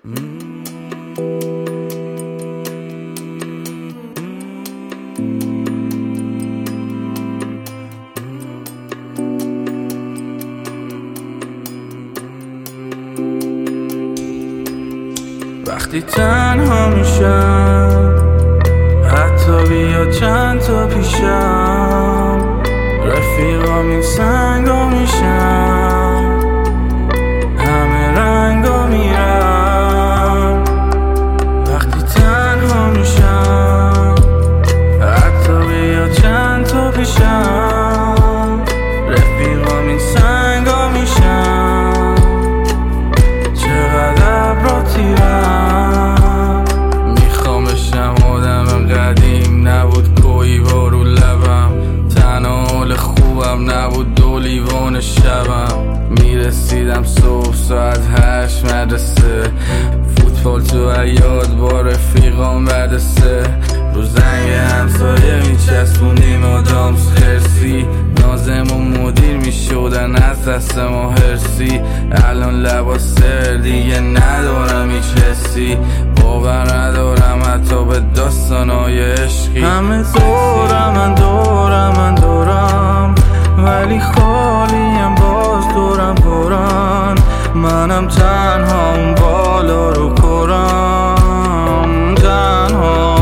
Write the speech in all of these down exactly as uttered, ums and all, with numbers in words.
وقتی تنها میشم، حتی بیا چند تا پیشم، رفیقام این سنگا میشم، همه رنگا میرم. وقتی تنها میشم، حتی بیا چند تا پیشم، رفیقام این سنگا میشم، چقدر ابرا تیرم. میخوام بشم آدم قدیم، نبود کوی بارو لبم، تنها حال خوبم نبود دو لیوان شبم. میرسیدم صبح ساعت هشت مدرسه، فوتبال تو عیاد با رفیقام بعد سه، رو زنگ همسایه میچسبونیم آدامس خرسی، نازم و مدیر میشدن از دست ما هرسی. الان لباس دیگه ندارم هیچ حسی، باور ندارم حتی به داستانای عشقی. همه دورم من دورم من دورم، ولی خالیم باز دورم پرن. منم تنها اون بالا رو کرم، تنها.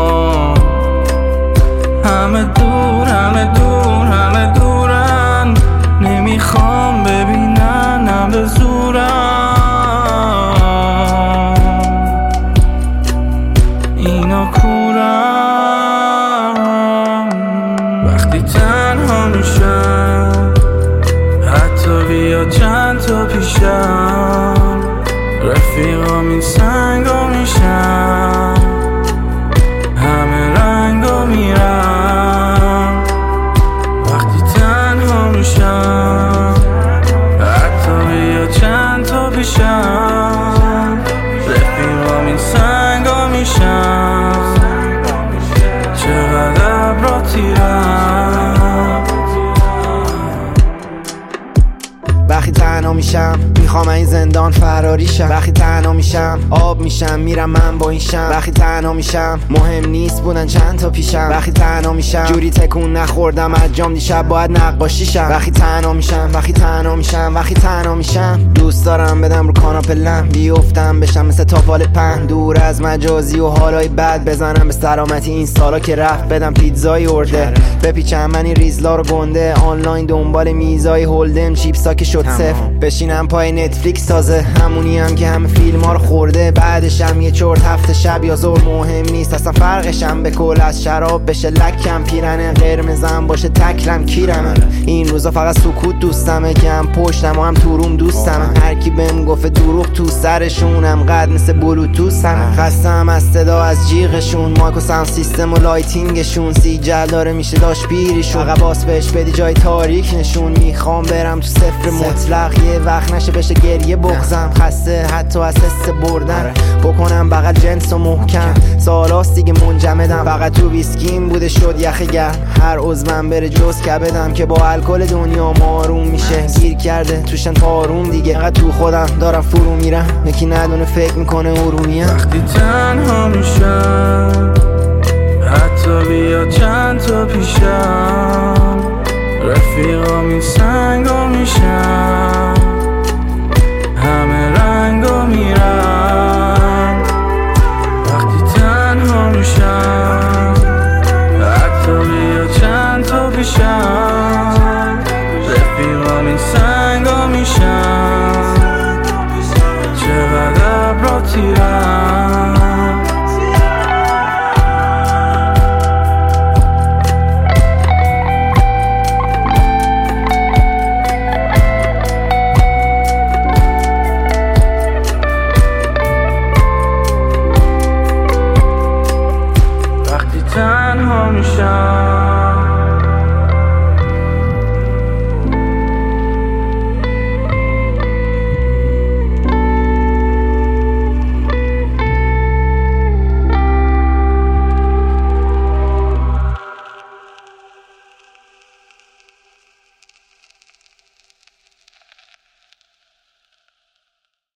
همه دور همه دور همه دورن، نمیخوام ببیننم به زورم، اینا کورم. وقتی تنها میشم، حتی بیا چند تا پیشم، رفیقام این سنگا میشم، همه رنگا میرم. وقتی تنها میشم، حتی بیا چند تا پیشم، رفیقام این سنگا میشم، چقدر ابرا تیرم. وقتی تنها میشم میخوام این زندان فراری شم، وقتی تنها میشم آب میشم میرم من با این شم، وقتی تنها میشم مهم نیست بودن چند تا پیشم، وقتی تنها میشم جوری تکون نخوردم از جام دیشب باید نقاشی شم. وقتی تنها میشم وقتی تنها میشم وقتی تنها میشم دوست دارم بدم رو کاناپه لم، بیفتم بشم مثل تاپال پهن، دور از مجازی و حالای بد، بزنم به سلامتی این سالا که رفت، بدم پیتزای ارده، بپیچم من این ریزلا رو گنده، آنلاین دنبال میزای هولدن، چیپسا که شد صفر، بشینم پای نتفلیکس تازه، همونی هم که همه فیلم ها رو خورده، بعدشم یه چرت هفته شب یا ظهر مهم نیست اصلا فرقشم به کل، از شراب بشه لکم پیرنه، قرمزم باشه تکرم کیرم. این روزا فقط سکوت دوستمه که هم پشتم و هم تو روم دوستم، هر کی بهم گفت دروغ تو سرشونم قد مثل بلوتوثم، خستم از صدا از جیغشون، مایک و ساوند سیستم و لایتینگشون، سی جل داره میشه داشت پیریشون، فقط باس بهش بدی جای تاریک نشون. میخوام برم تو صفر مطلق، یه وقت نشه بشه گریه بغزم، خسته حتی از حس بردن، بکنم بغل جنس و محکم، سالاست دیگه منجمدم، فقط تو ویسکیم بوده شد یخ گرم، هر عضوم بره جز کبدم که با الکل دنیا ماروم میشه، گیر کرده توشن تاروم دیگه، فقط تو خودم دارم فرو میرم، یکی ندونه فکر میکنه ارومیم. وقتی تنها میشم، حتی بیا چند تا پیشم، رفیقام این سنگا میشم،